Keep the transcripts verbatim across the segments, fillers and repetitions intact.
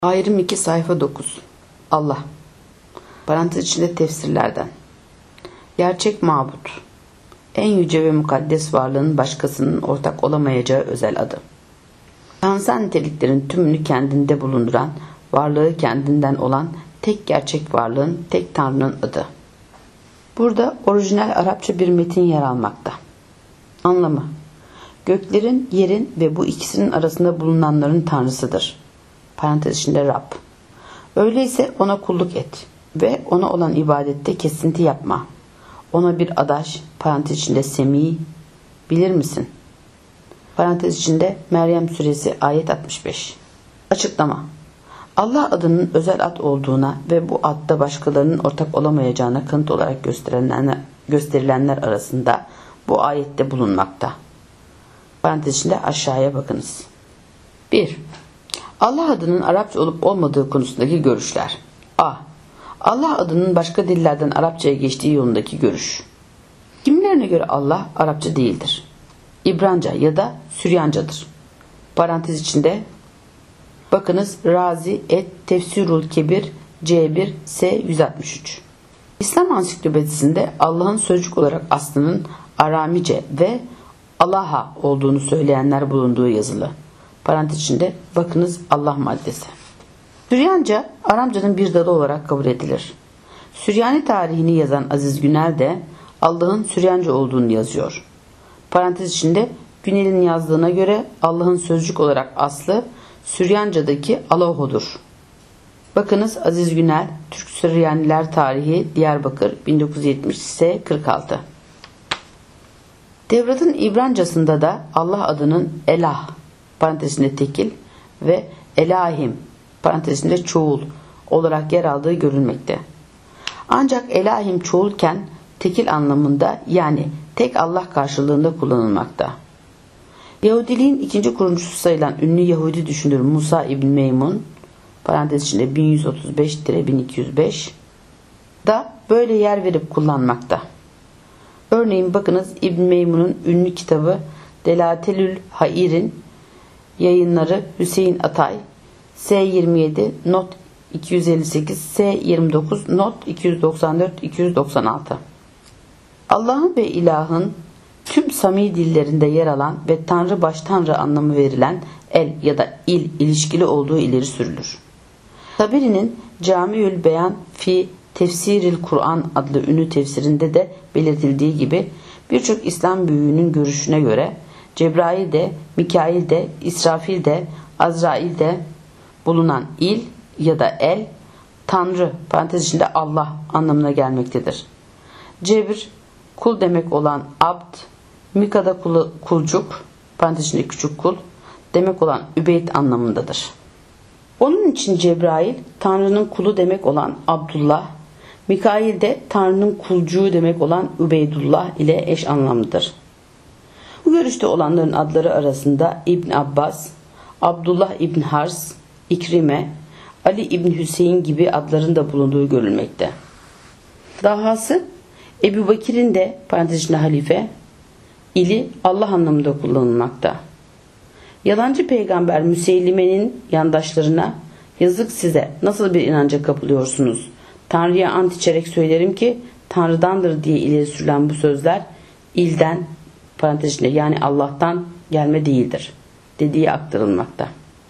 Ayrım iki sayfa dokuz. Allah. Parantez içinde tefsirlerden. Gerçek mabut. En yüce ve mukaddes varlığın başkasının ortak olamayacağı özel adı. Tanrısal niteliklerin tümünü kendinde bulunduran, varlığı kendinden olan tek gerçek varlığın, tek Tanrı'nın adı. Burada orijinal Arapça bir metin yer almakta. Anlamı: göklerin, yerin ve bu ikisinin arasında bulunanların Tanrısıdır. Parantez içinde Rab. Öyleyse ona kulluk et ve ona olan ibadette kesinti yapma. Ona bir adaş, parantez içinde Semi, bilir misin? Parantez içinde Meryem suresi ayet altmış beş. Açıklama: Allah adının özel ad olduğuna ve bu adda başkalarının ortak olamayacağına kanıt olarak gösterilenler, gösterilenler arasında bu ayette bulunmakta. Parantez içinde aşağıya bakınız. bir. Allah adının Arapça olup olmadığı konusundaki görüşler. A. Allah adının başka dillerden Arapçaya geçtiği yolundaki görüş. Kimilerine göre Allah Arapça değildir. İbranca ya da Süryancadır. Parantez içinde bakınız Razi et Tefsirul Kebir C bir S yüz altmış üç. İslam Ansiklopedisinde Allah'ın sözcük olarak aslının Aramice ve Allaha olduğunu söyleyenler bulunduğu yazılı. Parantez içinde bakınız Allah maddesi. Süryanca Aramcanın bir dalı olarak kabul edilir. Süryani tarihini yazan Aziz Günel de Allah'ın Süryanca olduğunu yazıyor. Parantez içinde Günel'in yazdığına göre Allah'ın sözcük olarak aslı Süryanca'daki Allaho'dur. Bakınız Aziz Günel, Türk Süryaniler Tarihi Diyarbakır bin dokuz yüz yetmiş S kırk altı. Tevrat'ın İbrancasında da Allah adının Elah parantezinde tekil ve Elahim parantezinde çoğul olarak yer aldığı görülmekte. Ancak Elahim çoğulken tekil anlamında yani tek Allah karşılığında kullanılmakta. Yahudiliğin ikinci kurucusu sayılan ünlü Yahudi düşünür Musa İbn Meymun parantez içinde bin yüz otuz beş bin iki yüz beş da böyle yer verip kullanmakta. Örneğin bakınız İbn Meymun'un ünlü kitabı Delatelül Hair'in yayınları Hüseyin Atay S yirmi yedi not iki yüz elli sekiz S yirmi dokuz not iki yüz doksan dört iki yüz doksan altı. Allah'ın ve ilahın tüm Sami dillerinde yer alan ve Tanrı baş Tanrı anlamı verilen el ya da il ilişkili olduğu ileri sürülür. Taberi'nin Camiül Beyan fi Tefsiril Kur'an adlı ünlü tefsirinde de belirtildiği gibi birçok İslam büyüğünün görüşüne göre Cebrail de, Mikail de, İsrafil de, Azrail de bulunan il ya da el, Tanrı parantez içinde Allah anlamına gelmektedir. Cebr, kul demek olan abd, Mika'da kulu, kulcuk parantez içinde küçük kul demek olan übeyd anlamındadır. Onun için Cebrail, Tanrı'nın kulu demek olan Abdullah, Mikail de Tanrı'nın kulcuğu demek olan Übeydullah ile eş anlamlıdır. Bu görüşte olanların adları arasında İbn Abbas, Abdullah İbn Hars, İkrime, Ali İbn Hüseyin gibi adların da bulunduğu görülmekte. Dahası Ebu Bekir'in de parantez içinde halife, ili Allah anlamında kullanılmakta. Yalancı peygamber Müseylime'nin yandaşlarına yazık size nasıl bir inanca kapılıyorsunuz? Tanrı'ya ant içerek söylerim ki Tanrı'dandır diye ileri sürülen bu sözler ilden parantez içinde yani Allah'tan gelme değildir dediği aktarılmakta.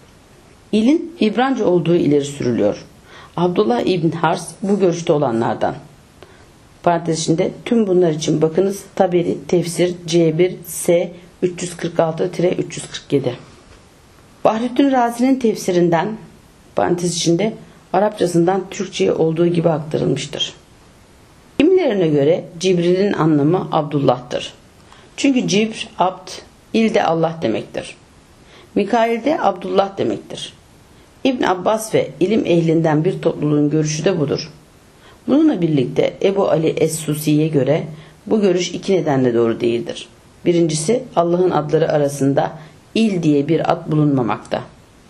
İlin İbranca olduğu ileri sürülüyor. Abdullah İbn Hars bu görüşte olanlardan. Parantez içinde tüm bunlar için bakınız Taberi Tefsir C bir S üç yüz kırk altı üç yüz kırk yedi. Bahrettin Razi'nin tefsirinden parantez içinde Arapçasından Türkçe'ye olduğu gibi aktarılmıştır. Kimilerine göre Cibril'in anlamı Abdullah'tır. Çünkü Cibr, Abd, il de Allah demektir. Mikail de Abdullah demektir. İbn Abbas ve ilim ehlinden bir topluluğun görüşü de budur. Bununla birlikte Ebu Ali Es-Susi'ye göre bu görüş iki nedenle doğru değildir. Birincisi Allah'ın adları arasında il diye bir ad bulunmamakta.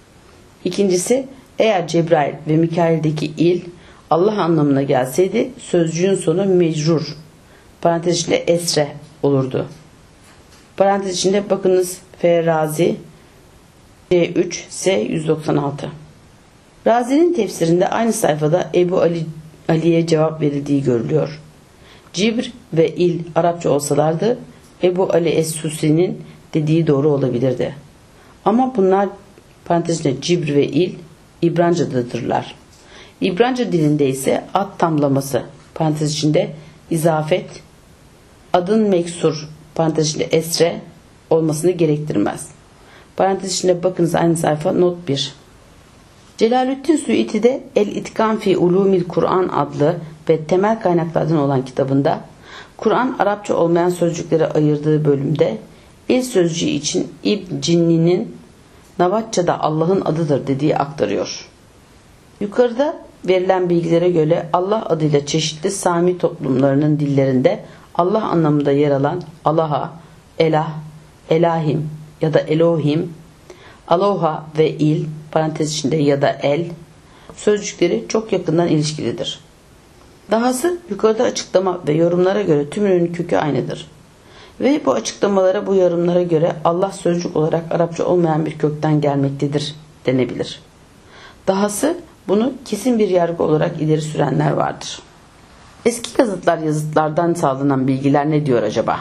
İkincisi eğer Cebrail ve Mikail'deki il Allah anlamına gelseydi sözcüğün sonu mecrur parantez içinde esre olurdu. Parantez içinde bakınız Ferrazi C üç S yüz doksan altı. Razi'nin tefsirinde aynı sayfada Ebu Ali, Ali'ye cevap verildiği görülüyor. Cibr ve il Arapça olsalardı Ebu Ali Es-Susi'nin dediği doğru olabilirdi. Ama bunlar parantezinde Cibr ve il İbranca'dadırlar. İbranca dilinde ise ad tamlaması parantez içinde izafet adın meksur parantez içinde esre olmasını gerektirmez. Parantez içinde bakınız aynı sayfa not bir. Celalüddin Suyuti'de El-İtkan fi Ulumil Kur'an adlı ve temel kaynaklardan olan kitabında Kur'an Arapça olmayan sözcüklere ayırdığı bölümde il sözcüğü için İb Cinni'nin Navaçça'da Allah'ın adıdır dediği aktarıyor. Yukarıda verilen bilgilere göre Allah adıyla çeşitli Sami toplumlarının dillerinde Allah anlamında yer alan Allah'a, Elah, Elahim ya da Elohim, Aloha ve il parantez içinde ya da el sözcükleri çok yakından ilişkilidir. Dahası yukarıda açıklama ve yorumlara göre tümünün kökü aynıdır. Ve bu açıklamalara, bu yorumlara göre Allah sözcük olarak Arapça olmayan bir kökten gelmektedir denebilir. Dahası bunu kesin bir yargı olarak ileri sürenler vardır. Eski yazıtlar yazıtlardan sağlanan bilgiler ne diyor acaba?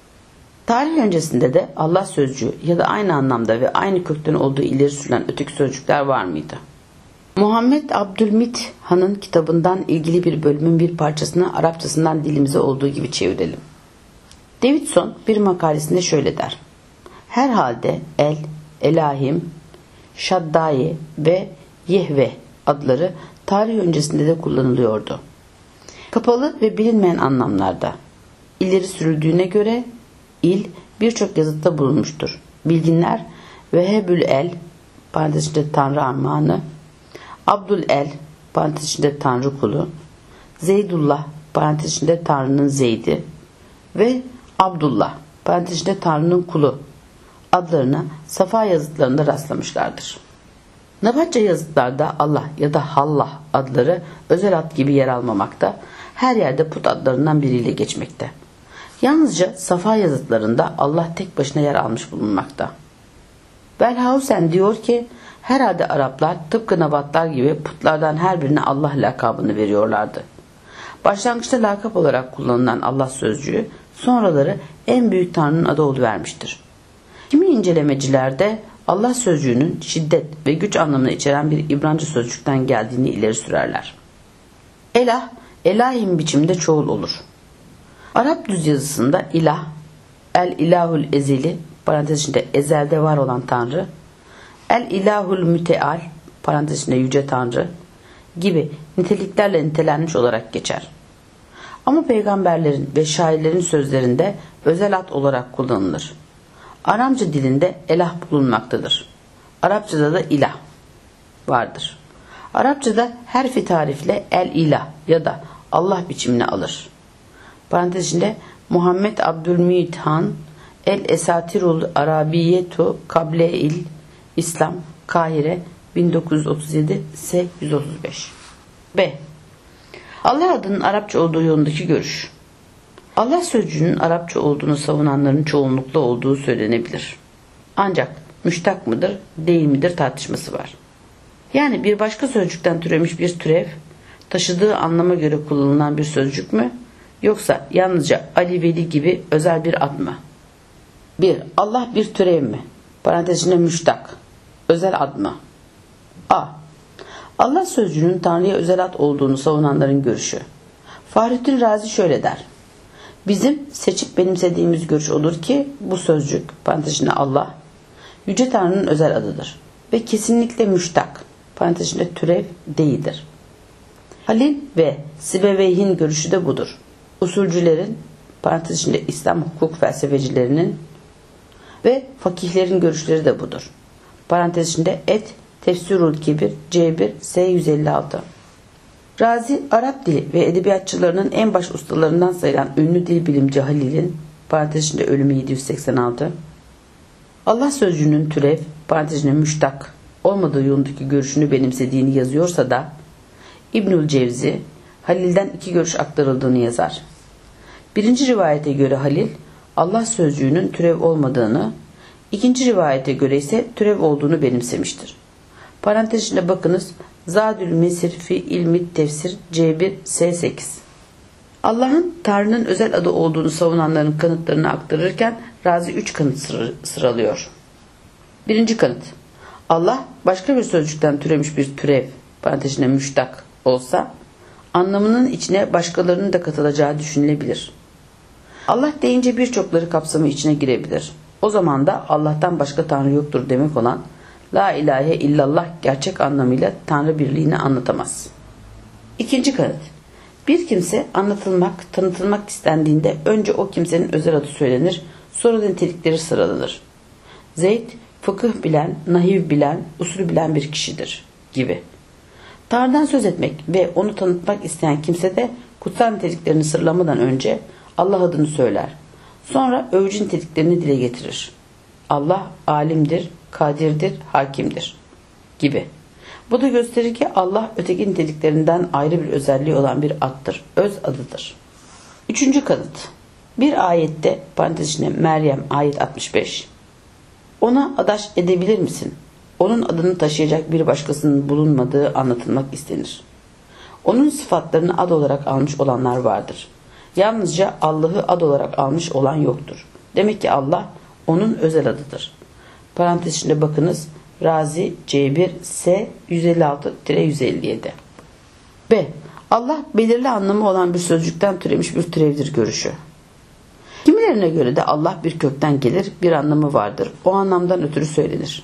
Tarih öncesinde de Allah sözcüğü ya da aynı anlamda ve aynı kökten olduğu ileri sürülen öteki sözcükler var mıydı? Muhammed Abdülmit Han'ın kitabından ilgili bir bölümün bir parçasını Arapçasından dilimize olduğu gibi çevirelim. Davidson bir makalesinde şöyle der. Herhalde El, Elahim, Şaddai ve Yehve adları tarih öncesinde de kullanılıyordu. Kapalı ve bilinmeyen anlamlarda. İleri sürüldüğüne göre il birçok yazıtta bulunmuştur. Bilginler Vehebül El parantez içinde Tanrı armağanı, Abdül El parantez içinde Tanrı kulu, Zeydullah parantez içinde Tanrı'nın Zeydi ve Abdullah parantez içinde Tanrı'nın kulu adlarına Safa yazıtlarında rastlamışlardır. Navaçça yazıtlarda Allah ya da Hallah adları özel ad gibi yer almamakta, her yerde put adlarından biriyle geçmekte. Yalnızca Safa yazıtlarında Allah tek başına yer almış bulunmakta. Wellhausen diyor ki, herhalde Araplar tıpkı Nabatlar gibi putlardan her birine Allah lakabını veriyorlardı. Başlangıçta lakap olarak kullanılan Allah sözcüğü sonraları en büyük Tanrı'nın adı oluvermiştir. Kimi incelemecilerde Allah sözcüğünün şiddet ve güç anlamını içeren bir İbranca sözcükten geldiğini ileri sürerler. Elah, Elahim biçimde çoğul olur. Arap düz yazısında ilah, el ilahul ezeli parantez içinde ezelde var olan Tanrı, el ilahul müteal parantez içinde yüce Tanrı gibi niteliklerle nitelenmiş olarak geçer. Ama peygamberlerin ve şairlerin sözlerinde özel ad olarak kullanılır. Aramca dilinde elah bulunmaktadır. Arapçada da ilah vardır. Arapçada herfi tarifle el ilah ya da Allah biçimini alır. Parantez içinde Muhammed Abdülmit Han El Esatirul Arabiyetu Kableil İslam Kahire bin dokuz yüz otuz yedi S yüz otuz beş. B. Allah adının Arapça olduğu yolundaki görüş. Allah sözcüğünün Arapça olduğunu savunanların çoğunlukla olduğu söylenebilir. Ancak müştak mıdır, değil midir tartışması var. Yani bir başka sözcükten türemiş bir türev, taşıdığı anlama göre kullanılan bir sözcük mü, yoksa yalnızca Ali Veli gibi özel bir ad mı? bir. Allah bir türev mi? Parantez içinde müştak, özel ad mı? A. Allah sözcüğünün Tanrı'ya özel ad olduğunu savunanların görüşü. Fahrettin Razi şöyle der. Bizim seçip benimsediğimiz görüş olur ki bu sözcük parantez içinde Allah Yüce Tanrı'nın özel adıdır ve kesinlikle müştak parantez içinde türev değildir. Halil ve Sibeveyh'in görüşü de budur. Usulcülerin parantez içinde İslam hukuk felsefecilerinin ve fakihlerin görüşleri de budur. Parantez içinde et Tefsirul Kibir C bir S yüz elli altı. Razi, Arap dili ve edebiyatçılarının en baş ustalarından sayılan ünlü dil bilimci Halil'in parantez içinde ölümü yedi yüz seksen altı, Allah sözcüğünün türev parantez içinde müştak olmadığı yolundaki görüşünü benimsediğini yazıyorsa da İbnül Cevzi Halil'den iki görüş aktarıldığını yazar. Birinci rivayete göre Halil Allah sözcüğünün türev olmadığını, ikinci rivayete göre ise türev olduğunu benimsemiştir. Parantez içinde bakınız Zadül Mesir fi ilmi tefsir C bir S sekiz. Allah'ın Tanrı'nın özel adı olduğunu savunanların kanıtlarını aktarırken Razi üç kanıt sıralıyor. Birinci kanıt: Allah başka bir sözcükten türemiş bir türev parantezine müştak olsa anlamının içine başkalarının da katılacağı düşünülebilir. Allah deyince birçokları kapsamı içine girebilir. O zaman da Allah'tan başka Tanrı yoktur demek olan La ilahe illallah gerçek anlamıyla Tanrı birliğini anlatamaz. İkinci kanıt: bir kimse anlatılmak, tanıtılmak istendiğinde önce o kimsenin özel adı söylenir, sonra da nitelikleri sıralanır. Zeyd, fıkıh bilen, nahiv bilen, usul bilen bir kişidir gibi. Tanrı'dan söz etmek ve onu tanıtmak isteyen kimse de kutsal niteliklerini sıralamadan önce Allah adını söyler. Sonra övücü niteliklerini dile getirir. Allah alimdir, kadirdir, hakimdir gibi. Bu da gösterir ki Allah öteki niteliklerinden ayrı bir özelliği olan bir addır, öz adıdır. Üçüncü kanıt: bir ayette parantez içinde Meryem ayet altmış beş, ona adaş edebilir misin? Onun adını taşıyacak bir başkasının bulunmadığı anlatılmak istenir. Onun sıfatlarını ad olarak almış olanlar vardır. Yalnızca Allah'ı ad olarak almış olan yoktur. Demek ki Allah onun özel adıdır. Parantez içinde bakınız Razi C bir S yüz elli altı yüz elli yedi. B. Allah belirli anlamı olan bir sözcükten türemiş bir türevdir görüşü. Kimilerine göre de Allah bir kökten gelir, bir anlamı vardır. O anlamdan ötürü söylenir.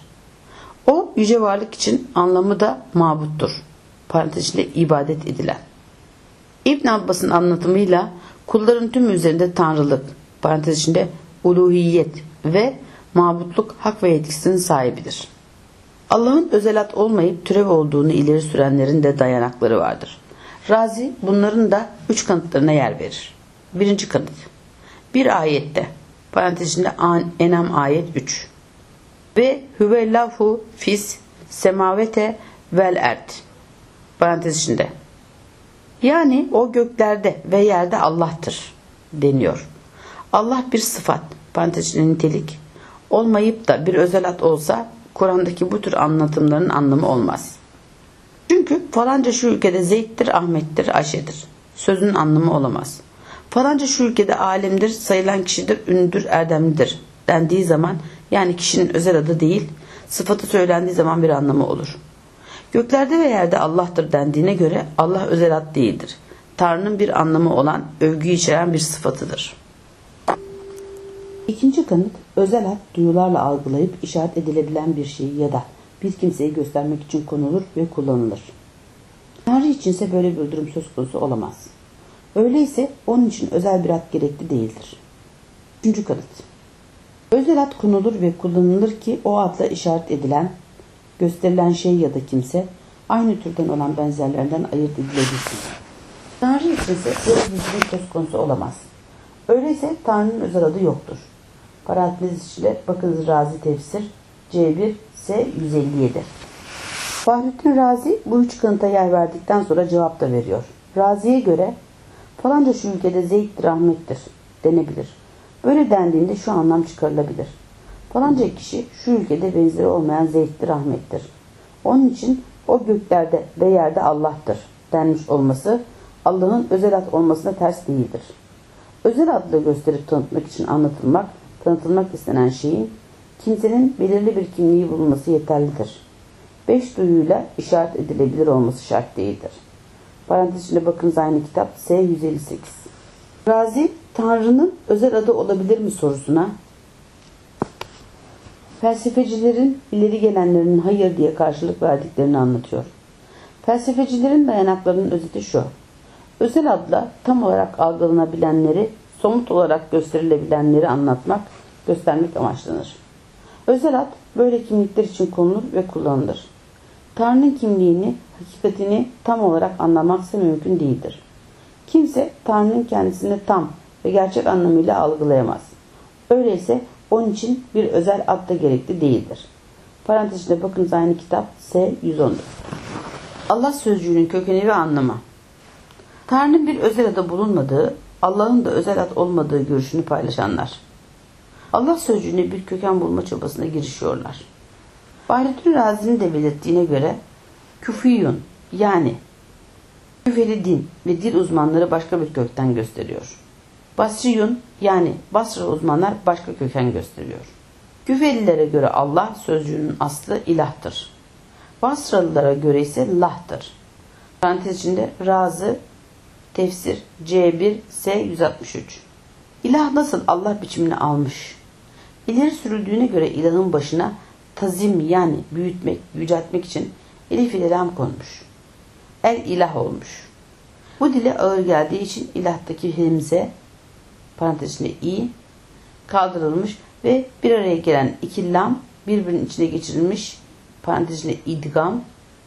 O yüce varlık için anlamı da mabuttur. Parantez içinde ibadet edilen. İbn Abbas'ın anlatımıyla kulların tümü üzerinde tanrılık, parantez içinde uluhiyet ve mabutluk hak ve yetkisinin sahibidir. Allah'ın özel ad olmayıp türev olduğunu ileri sürenlerin de dayanakları vardır. Razi bunların da üç kanıtlarına yer verir. Birinci kanıt: bir ayette parantez içinde En'am ayet üç ve huvellahu fis semavete vel erd parantez içinde, yani o göklerde ve yerde Allah'tır deniyor. Allah bir sıfat parantez içinde nitelik olmayıp da bir özel ad olsa Kur'an'daki bu tür anlatımların anlamı olmaz. Çünkü falanca şu ülkede Zeyd'dir, Ahmet'tir, Ayşe'dir sözünün anlamı olamaz. Falanca şu ülkede alimdir, sayılan kişidir, ünlüdür, erdemlidir dendiği zaman, yani kişinin özel adı değil, sıfatı söylendiği zaman bir anlamı olur. Göklerde ve yerde Allah'tır dendiğine göre Allah özel ad değildir. Tanrı'nın bir anlamı olan, övgüyü içeren bir sıfatıdır. İkinci kanıt: özel ad duyularla algılayıp işaret edilebilen bir şey ya da bir kimseyi göstermek için konulur ve kullanılır. Tanrı içinse böyle bir durum söz konusu olamaz. Öyleyse onun için özel bir ad gerekli değildir. Üçüncü kanıt: özel ad konulur ve kullanılır ki o adla işaret edilen, gösterilen şey ya da kimse aynı türden olan benzerlerinden ayırt edilebilsin. Tanrı içinse böyle bir durum söz konusu olamaz. Öyleyse Tanrı'nın özel adı yoktur. Parantez içinde bakınız Razi tefsir C bir S yüz elli yedi. Fahrettin Razi bu üç kanıta yer verdikten sonra cevap da veriyor. Razi'ye göre falanca şu ülkede Zeyd'dir, Ahmet'tir denebilir. Böyle dendiğinde şu anlam çıkarılabilir: falanca kişi şu ülkede benzeri olmayan Zeyd'dir, Ahmet'tir. Onun için o göklerde ve yerde Allah'tır denmiş olması Allah'ın özel ad olmasına ters değildir. Özel adla gösterip tanıtmak için anlatılmak, tanıtılmak istenen şeyin kimsenin belirli bir kimliği bulunması yeterlidir. Beş duyuyla işaret edilebilir olması şart değildir. Parantez içinde bakınız aynı kitap S yüz elli sekiz. Razi, Tanrı'nın özel adı olabilir mi sorusuna felsefecilerin ileri gelenlerinin hayır diye karşılık verdiklerini anlatıyor. Felsefecilerin dayanaklarının özeti şu: özel adla tam olarak algılanabilenleri, somut olarak gösterilebilenleri anlatmak, göstermek amaçlanır. Özel ad böyle kimlikler için konulur ve kullanılır. Tanrı'nın kimliğini, hakikatini tam olarak anlamaksa mümkün değildir. Kimse Tanrı'nın kendisini tam ve gerçek anlamıyla algılayamaz. Öyleyse onun için bir özel ad da gerekli değildir. Parantez içinde bakınız aynı kitap S yüz on dört. Allah sözcüğünün kökeni ve anlamı. Tanrı'nın bir özel adı bulunmadığı, Allah'ın da özel ad olmadığı görüşünü paylaşanlar Allah sözcüğüne bir köken bulma çabasına girişiyorlar. Fahrettin Razi'nin de belirttiğine göre küfiyun Yani Küfeli din ve dil uzmanları başka bir kökten gösteriyor. Basriyun yani Basra uzmanlar başka köken gösteriyor. Küfelilere göre Allah sözcüğünün aslı ilahtır. Basralılara göre ise lahtır. Parantez içinde Razı Tefsir C bir S yüz altmış üç. İlah nasıl Allah biçimini almış? İleri sürüldüğüne göre ilahın başına tazim yani büyütmek, yüceltmek için elif ile lam konmuş. El ilah olmuş. Bu dile ağır geldiği için ilahtaki hemze parantez içinde i kaldırılmış ve bir araya gelen iki lam birbirinin içine geçirilmiş parantez içinde idgam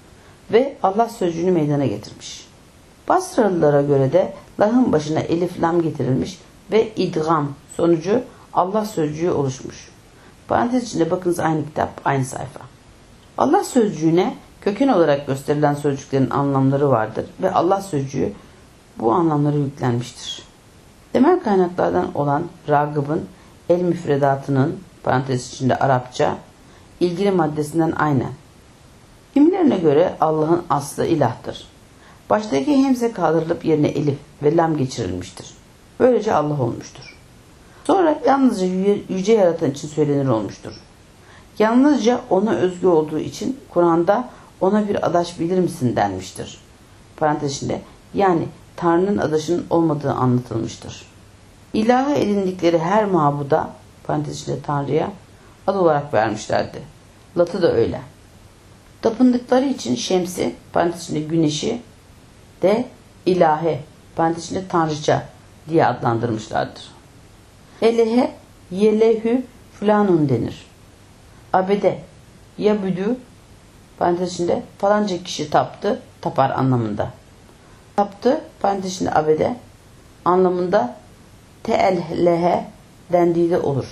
ve Allah sözcüğünü meydana getirmiş. Basralılara göre de lahın başına elif lam getirilmiş ve idgam sonucu Allah sözcüğü oluşmuş. Parantez içinde bakınız aynı kitap, aynı sayfa. Allah sözcüğüne köken olarak gösterilen sözcüklerin anlamları vardır ve Allah sözcüğü bu anlamlara yüklenmiştir. Temel kaynaklardan olan Ragıb'ın el müfredatının parantez içinde Arapça ilgili maddesinden aynen. Kimilerine göre Allah'ın aslı ilahtır. Baştaki hemze kaldırılıp yerine elif ve lam geçirilmiştir. Böylece Allah olmuştur. Sonra yalnızca yüce yaratan için söylenir olmuştur. Yalnızca ona özgü olduğu için Kur'an'da ona bir adaş bilir misin denmiştir. Parantez içinde yani Tanrı'nın adaşının olmadığı anlatılmıştır. İlahı edindikleri her mabuda parantez içinde Tanrı'ya ad olarak vermişlerdi. Lat'ı da öyle. Tapındıkları için Şems'i parantez içinde güneşi de ilahe parantez içinde tanrıça diye adlandırmışlardır. Elehe yelehü flanun denir. Abede yabüdü parantez içinde falanca kişi taptı, tapar anlamında. Taptı parantez içinde abede anlamında teellehe dendiği de olur.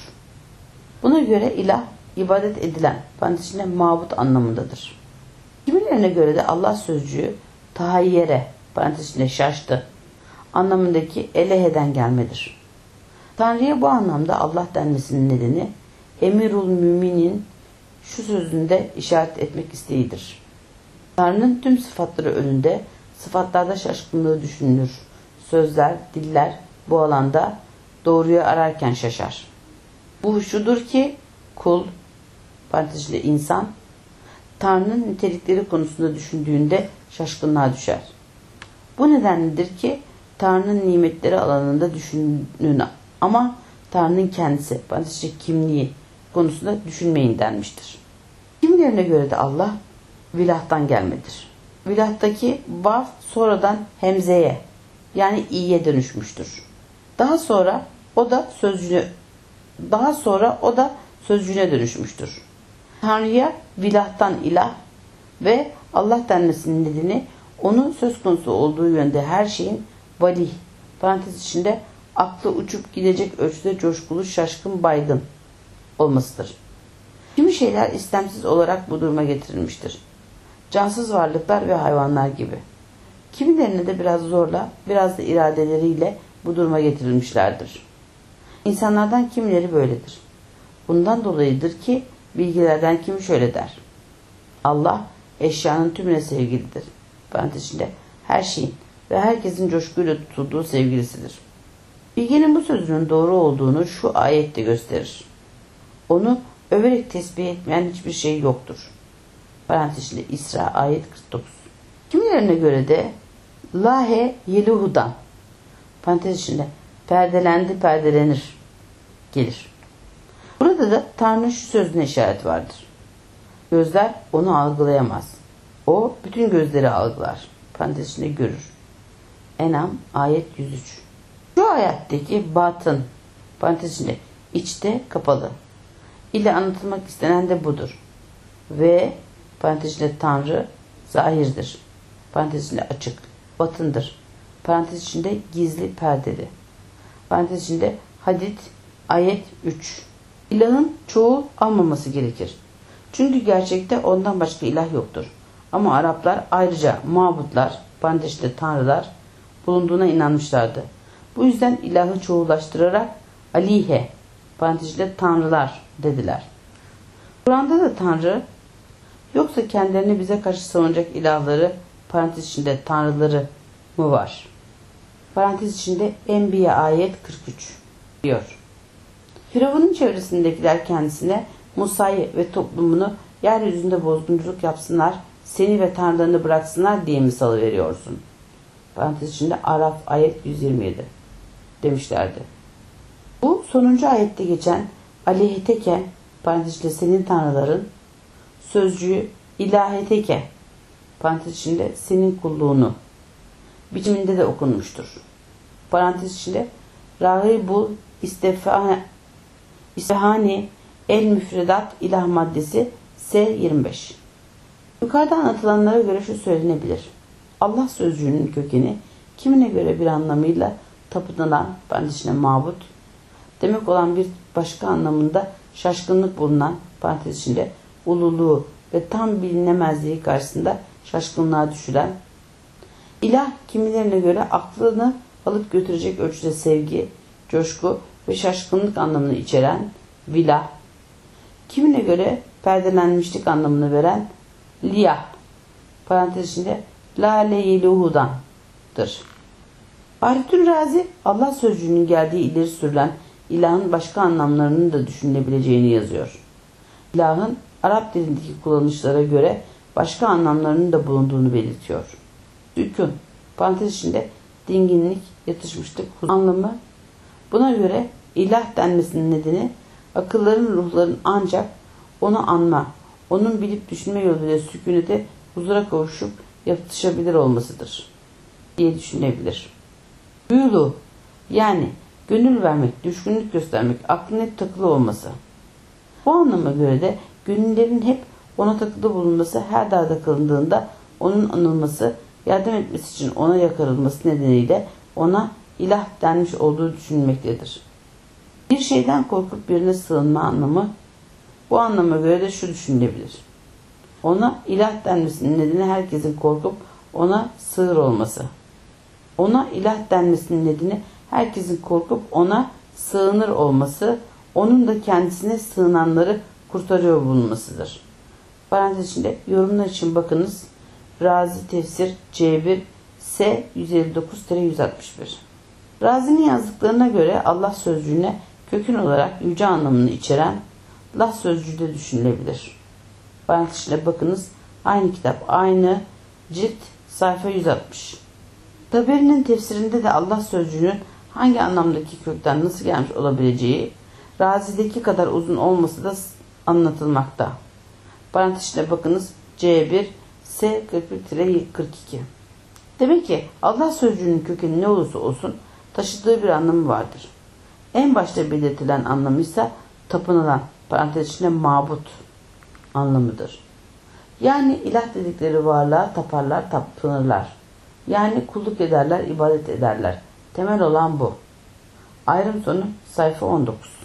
Buna göre ilah ibadet edilen parantez içinde mabut anlamındadır. Kimilerine göre de Allah sözcüğü tahayyere parantez içinde şaştı anlamındaki eleheden gelmedir. Tanrı'ya bu anlamda Allah denmesinin nedeni Emirul Müminin şu sözünde işaret etmek isteğidir. Tanrı'nın tüm sıfatları önünde sıfatlarda şaşkınlığı düşünülür. Sözler, diller bu alanda doğruyu ararken şaşar. Bu şudur ki kul parantez içinde insan Tanrı'nın nitelikleri konusunda düşündüğünde şaşkınlığa düşer. Bu nedenledir ki Tanrı'nın nimetleri alanında düşünün ama Tanrı'nın kendisi, parantez içinde kimliği konusunda düşünmeyin denmiştir. Kimilerine göre de Allah vilahtan gelmedir. Vilahtaki vav sonradan hemzeye yani i'ye dönüşmüştür. Daha sonra o da sözcüğüne daha sonra o da sözcüğüne dönüşmüştür. Tanrı'ya vilahtan ilah ve Allah denmesinin nedeni onun söz konusu olduğu yönde her şeyin valih parantez içinde aklı uçup gidecek ölçüde coşkulu, şaşkın, baygın olmasıdır. Kimi şeyler istemsiz olarak bu duruma getirilmiştir. Cansız varlıklar ve hayvanlar gibi. Kimilerine de biraz zorla, biraz da iradeleriyle bu duruma getirilmişlerdir. İnsanlardan kimileri böyledir. Bundan dolayıdır ki bilgilerden kimi şöyle der. Allah eşyanın tümüne sevgilidir. Parantez içinde her şeyin ve herkesin coşkuyla tutulduğu sevgilisidir. Bilgenin bu sözünün doğru olduğunu şu ayette gösterir. Onu överek tesbih etmeyen hiçbir şey yoktur. Parantez içinde İsra ayet kırk dokuz. Kimilerine göre de lahe yeluhudan parantez içinde perdelendi perdelenir gelir. Burada da Tanrı'nın şu sözüne işaret vardır. Gözler onu algılayamaz. O bütün gözleri algılar. Parantez içinde görür. En'am ayet yüz üç. Şu ayetteki batın parantez içinde içte kapalı ile anlatılmak istenen de budur. Ve parantez içinde Tanrı zahirdir. Parantez içinde açık. Batındır. Parantez içinde gizli perdeli. Parantez içinde Hadid ayet üç. İlahın çoğul almaması gerekir. Çünkü gerçekte ondan başka ilah yoktur. Ama Araplar ayrıca mabutlar, parantez içinde tanrılar bulunduğuna inanmışlardı. Bu yüzden ilahı çoğullaştırarak alihe, parantez içinde tanrılar dediler. Kur'an'da da Tanrı, yoksa kendilerini bize karşı savunacak ilahları parantez içinde tanrıları mı var? Parantez içinde Enbiya ayet kırk üç diyor. Firavun'un çevresindekiler kendisine Musa'yı ve toplumunu yeryüzünde bozgunculuk yapsınlar, seni ve tanrılarını bıraksınlar diye mi salıveriyorsun? Parantez içinde Araf ayet yüz yirmi yedi demişlerdi. Bu sonuncu ayette geçen aleyheteke parantez içinde senin tanrıların sözcüğü ilaheteke parantez içinde senin kulluğunu biçiminde de okunmuştur. Parantez içinde rahibul istefani el müfredat ilah maddesi S yirmi beş. Yukarıda anlatılanlara göre şu söylenebilir. Allah sözcüğünün kökeni kimine göre bir anlamıyla tapınılan parantez içinde mabut demek olan bir başka anlamında şaşkınlık bulunan parantez içinde ululuğu ve tam bilinemezliği karşısında şaşkınlığa düşüren, ilah kimilerine göre aklını alıp götürecek ölçüde sevgi, coşku ve şaşkınlık anlamını içeren vilah, kimine göre perdelenmişlik anlamını veren liyah, parantez içinde lale-i-luhu'dandır. Fahrettin Razi, Allah sözcüğünün geldiği ileri sürülen ilahın başka anlamlarının da düşünülebileceğini yazıyor. İlahın Arap dilindeki kullanışlara göre başka anlamlarının da bulunduğunu belirtiyor. Sükun, parantez içinde dinginlik, yatışmışlık, huzur anlamı. Buna göre ilah denmesinin nedeni akılların, ruhların ancak onu anma, onun bilip düşünme yoluyla sükunete, huzura kavuşup yatışabilir olmasıdır diye düşünebilir. Hulu, yani gönül vermek, düşkünlük göstermek, aklın hep takılı olması. Bu anlama göre de gönüllerin hep ona takılı bulunması, her darda kalındığında onun anılması, yardım etmesi için ona yakarılması nedeniyle ona ilah denmiş olduğu düşünülmektedir. Bir şeyden korkup birine sığınma anlamı, bu anlama göre de şu düşünülebilir. Ona ilah denmesinin nedeni herkesin korkup ona sığır olması. Ona ilah denmesinin nedeni herkesin korkup ona sığınır olması, onun da kendisine sığınanları kurtarıyor bulunmasıdır. Parantez içinde yorumlar için bakınız. Razi Tefsir C bir S yüz elli dokuz yüz altmış bir. Razi'nin yazdıklarına göre Allah sözcüğüne kökün olarak yüce anlamını içeren Allah sözcüğü de düşünülebilir. Parantez içinde bakınız. Aynı kitap, aynı cilt, sayfa yüz altmış. Taberi'nin tefsirinde de Allah sözcüğünün hangi anlamdaki kökten nasıl gelmiş olabileceği Razi'deki kadar uzun olması da anlatılmakta. Parantez içinde bakınız C bir S kırk bir kırk iki. Demek ki Allah sözcüğünün kökeni ne olursa olsun taşıdığı bir anlamı vardır. En başta belirtilen anlamı ise tapınılan parantez içinde mabut anlamıdır. Yani ilah dedikleri varlığa taparlar, tapınırlar. Yani kulluk ederler, ibadet ederler. Temel olan bu. Ayrım sonu sayfa on dokuz.